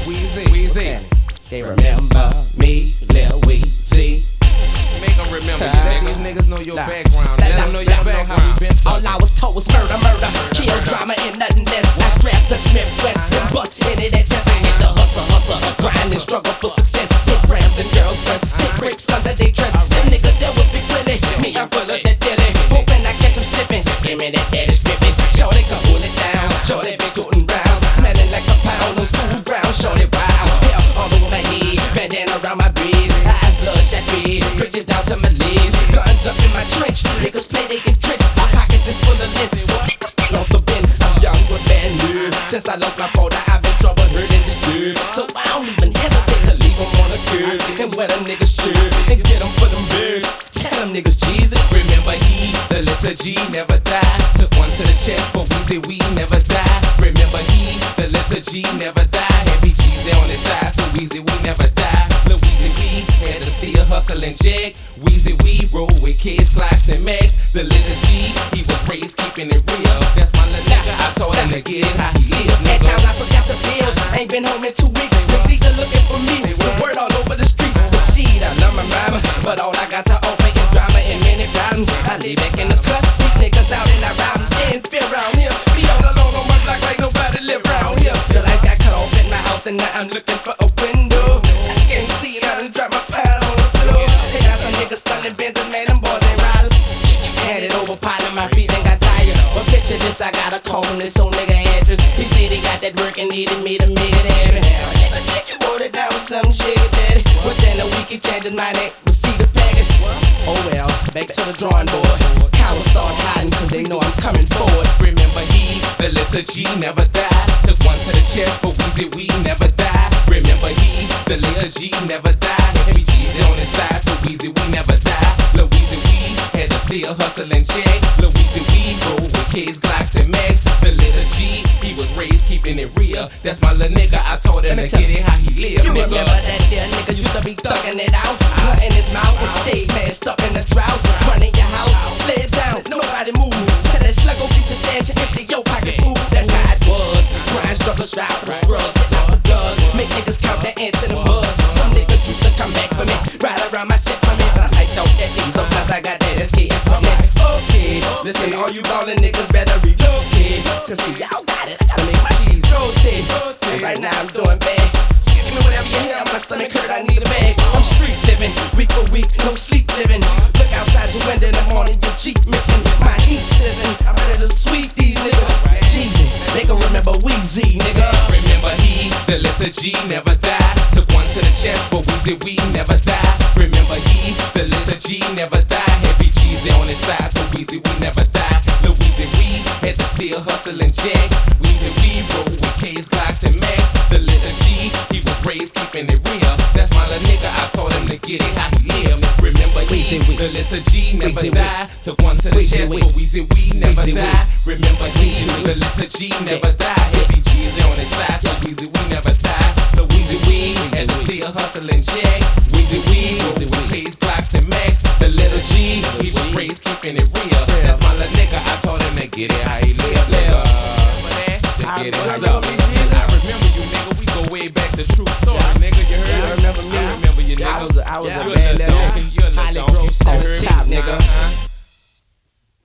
Weezy. They remember me, Lil Weezy. Make them remember you, nigga. These niggas know your background. Let them know your background. All I was told was murder, kill drama and nothing less. I strapped the Smith West and bust in it at test. I hit the hustle, grind and struggle for success. Hit rambling girls' breasts, take bricks under they dress. Them niggas there with Big Willie, me I'm full of that dilly. Hoping I catch them slipping, give me that daddy's dripping. Shorty can hold it down, shorty been tootin' rounds, smelling like a pound on school ground. Shorty wow, hair all over my head, bandana around my breeze, eyes bloodshot red, bridges down to my legs, guns up in my trench. Niggas play they get drenched, my pockets is full of lint, so niggas stay off the bin. I'm young with bad nerve, since I lost my folder I've been trouble, hurt and disturbed. So I don't even hesitate to leave them on the curb and wear them niggas shirt and get them for them birds. Tell them niggas Jesus. Remember he, the letter G never died. Took one to the chest, but we never die. Remember he, the letter G never died. Heavy G's on his side, so Weezy we never die. Lil Weezy we had to still hustle and jag. Weezy we roll with kids, clocks and max. The letter G, he was raised keeping it real. That's my little nigga, I told him to get it how he live. At times I forgot the bills, ain't been home in 2 weeks. The season looking for me, the word all over the street. The shit, I love my mama, but all I got to offer is drama and many problems. I lay back in the cut, these niggas out and I ride them. They ain't feel around here, be all alone on my block like nobody live around here. The lights got cut off in my house and now I'm looking for a window. I can't see, I done drop my pile on the floor. They got some niggas stunning Benz, man, them boys ain't riders. Handed over, piling my feet and got tired. But picture this, I got a call from this old nigga address. He said he got that work and needed me to make it happen. Nigga, think you wrote it down with some shit, daddy. Within a week he changed his mind and received the package. Oh well, back to the drawing board. Cowards start hiding cause they know I'm coming forward. Remember he, the letter G never died. Took one to the chest, but Weezy we never die. Remember he, the letter G never died. Heavy G's on his side, so Weezy we never die. Lil Weezy we had to still hustle and check. Lil Weezy we roll with kids, Glocks and Max. The letter G, he was raised keeping it real. That's my little nigga, I told him to get it how he live. You remember that there nigga used to be thugging it out, in his mouth and stay masked up in the drought. Running your house, lay it down, nobody move. Tell that slug go get your stash and empty your pockets full. That's how it was. Grind, struggle, strive for the scrubs, lots of guns. Make niggas count their ants in the mud. Some niggas used to come back for me, ride around my set for me, but I thought that these up cause I got that SKS for me. Okay, listen, all you ballin' niggas better relocate. Cause see, y'all got it, I gotta make my cheese rotate. And right now I'm doing bad. Give me whatever you hear, my stomach hurt, I need a bag. I'm street living, week for week, no sleep living. Look outside your window in the morning, your Jeep missing. My heat sizzling, I'm ready to sweep these niggas. Jeezy, make 'em remember Weezy, nigga. Remember he, the letter G never died. Took one to the chest, but Weezy we never die. Remember he, the letter G never died. Heavy G's on his side, so Weezy we never die. Lil Weezy we had to still hustle and jack. Weezy we roll with K's, Glocks and Max. The letter G, he was raised keeping it real. That's my little nigga, I told him to get it how he live. Remember he, the letter G never died. Took one to the chest, but Weezy we never die. Remember he, the letter G never died. Heavy G's on his side, so Weezy we never die. So Weezy we had to still hustle and jack. Weezy we roll with K's, Glocks and Max. The letter G, he was raised keeping it real. That's my little nigga, I told him to get it how he live. Get it how you live. I remember you, nigga. We go way back to true story, nigga. You heard? You remember me? I remember you, nigga. I was a bad little highly gross on top, nigga.